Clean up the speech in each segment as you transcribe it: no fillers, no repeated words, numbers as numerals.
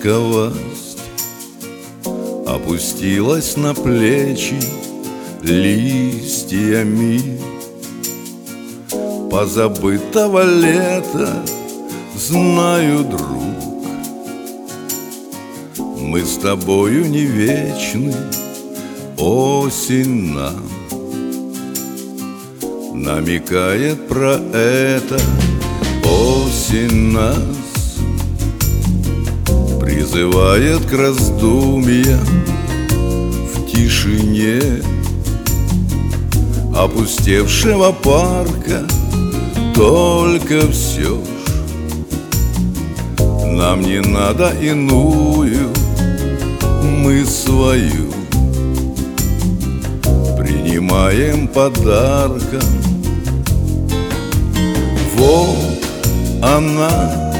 Ласковость опустилась на плечи листьями позабытого лета. Знаю, друг, мы с тобою не вечны. Осень нам намекает про это. Осень нас призывает к раздумьям в тишине опустевшего парка. Только все ж нам не надо иную, мы свою принимаем подарком. Вот она,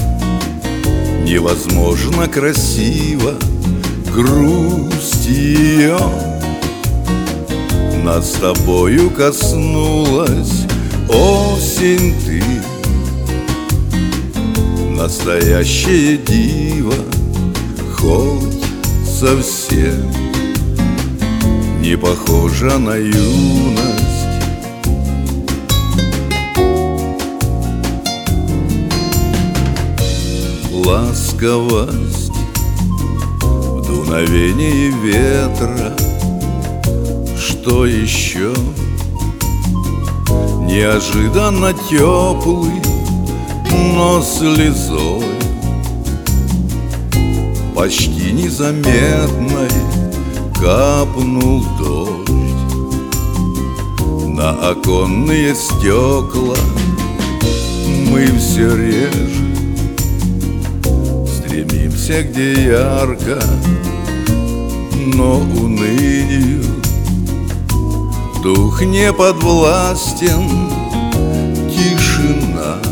невозможно красиво, грусть ее нас с тобою коснулась. Осень, ты настоящее диво, хоть совсем не похожа на юность. Ласковость в дуновении ветра. Что еще? Неожиданно теплый, но слезой почти незаметной капнул дождь на оконные стекла. Мы все реже стремимся, где ярко, но унынию дух не подвластен. Тишина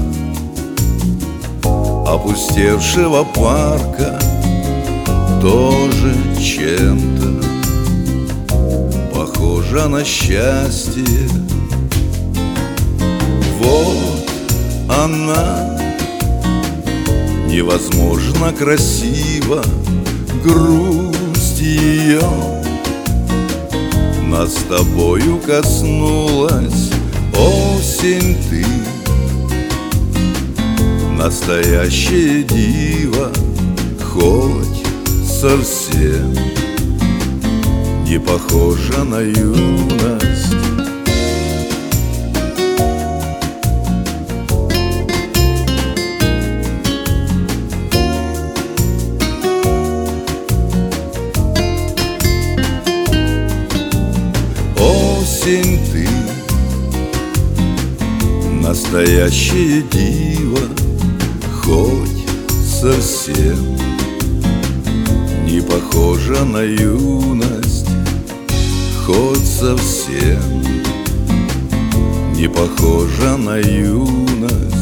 опустевшего парка тоже чем-то похожа на счастье. Вот она, невозможно красиво, грусть ее нас с тобою коснулась. Осень, ты настоящее диво, хоть совсем не похожа на юность. Осень, ты настоящее диво, хоть совсем не похожа на юность. Хоть совсем не похожа на юность.